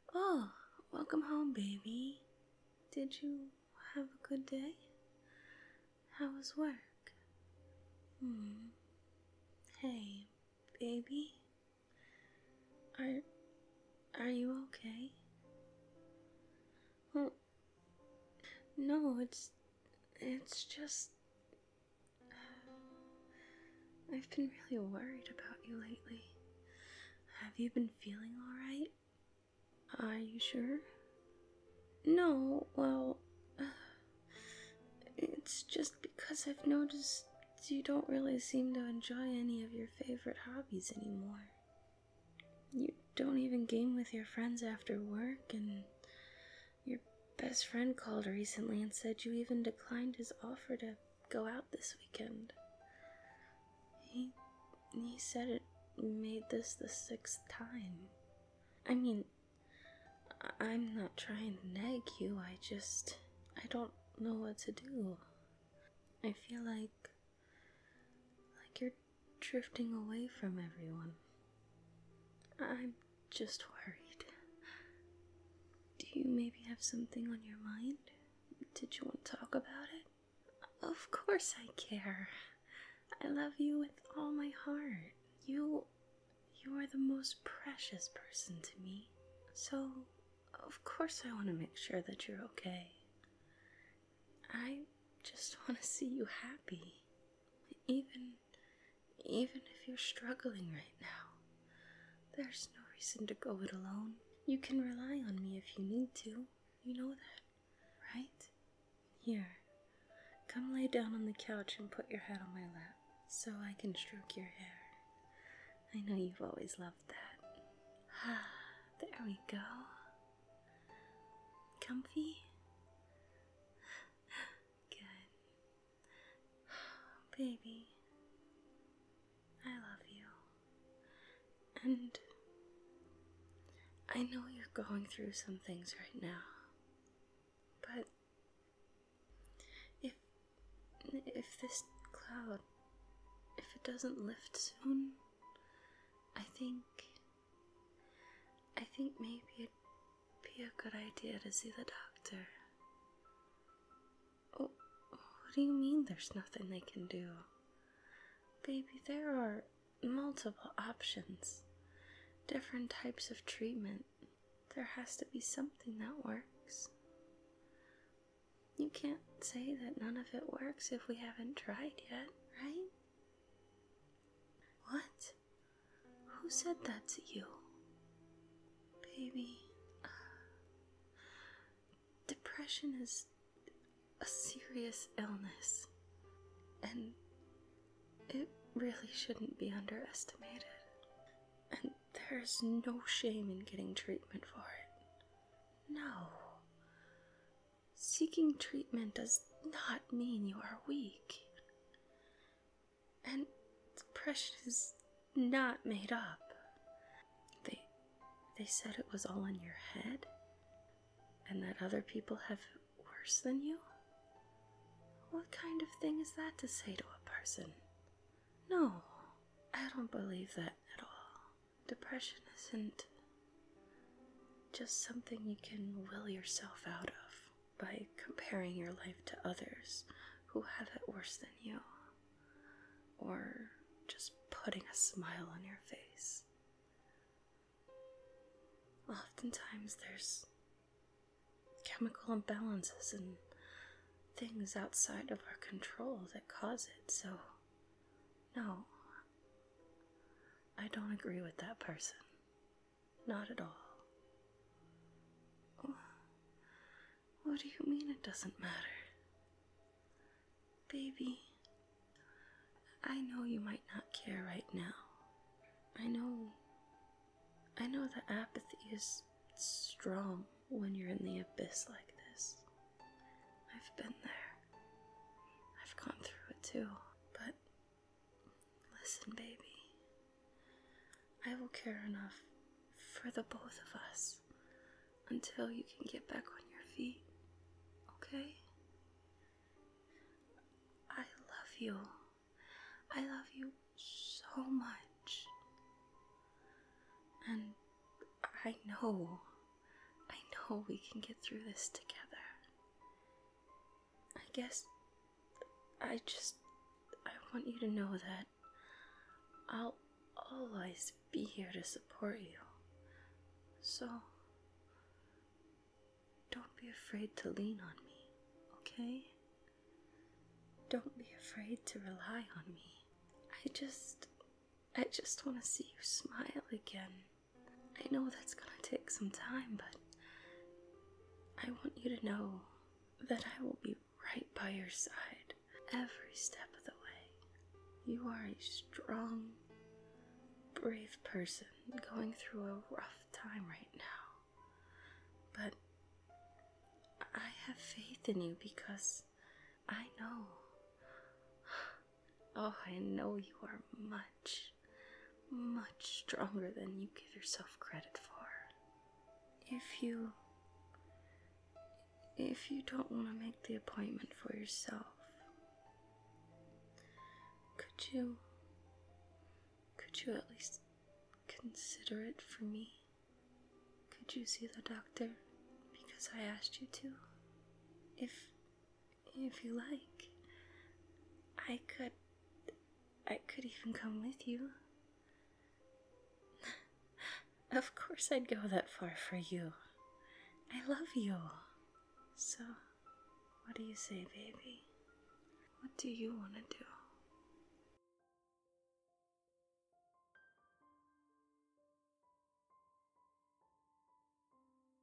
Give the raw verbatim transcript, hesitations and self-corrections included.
Oh, welcome home, baby. Did you have a good day? How was work? Hmm. Hey, baby. Are are you okay? Well, no, it's it's just I've been really worried about you lately. Have you been feeling all right? Are you sure? No, well, it's just because I've noticed you don't really seem to enjoy any of your favorite hobbies anymore. You don't even game with your friends after work, and your best friend called recently and said you even declined his offer to go out this weekend. He, he said it made this the sixth time. I mean, I'm not trying to nag you, I just, I don't know what to do. I feel like, like you're drifting away from everyone. I'm just worried. Do you maybe have something on your mind? Did you want to talk about it? Of course I care. I love you with all my heart. You, you are the most precious person to me. So, of course I want to make sure that you're okay. I just want to see you happy. Even, even if you're struggling right now. There's no reason to go it alone. You can rely on me if you need to. You know that, right? Here, come lay down on the couch and put your head on my lap so I can stroke your hair. I know you've always loved that. Ah, there we go. Comfy? Good. Baby, I love you. And I know you're going through some things right now, but if if this cloud, if it doesn't lift soon, I think I think maybe it'd be a good idea to see the doctor. Oh, what do you mean there's nothing they can do? Baby, there are multiple options. Different types of treatment. There has to be something that works. You can't say that none of it works if we haven't tried yet, right? What? Who said that to you? Baby, depression is a serious illness, and it really shouldn't be underestimated. And there's no shame in getting treatment for it. No. Seeking treatment does not mean you are weak. And depression is not made up. They they said it was all in your head, and that other people have it worse than you? What kind of thing is that to say to a person? No, I don't believe that at all. Depression isn't just something you can will yourself out of by comparing your life to others who have it worse than you, or just putting a smile on your face. Oftentimes there's chemical imbalances and things outside of our control that cause it, so no, I don't agree with that person. Not at all. What do you mean it doesn't matter? Baby, I know you might not care right now. I know, I know that apathy is strong when you're in the abyss like this. I've been there. I've gone through it too. But listen, baby, I will care enough for the both of us until you can get back on your feet, okay? I love you. I love you so much. And I know, know we can get through this together. I guess I just, I want you to know that I'll always be here to support you. So, don't be afraid to lean on me, okay? Don't be afraid to rely on me. I just, I just want to see you smile again. I know that's gonna take some time, but I want you to know that I will be right by your side every step of the way. You are a strong, brave person going through a rough time right now. But I have faith in you because I know, oh, I know you are much, much stronger than you give yourself credit for. If you, if you don't want to make the appointment for yourself, could you, could you at least consider it for me? Could you see the doctor because I asked you to? If, if you like, I could, I could even come with you. Of course I'd go that far for you. I love you. So, what do you say, baby? What do you want to do?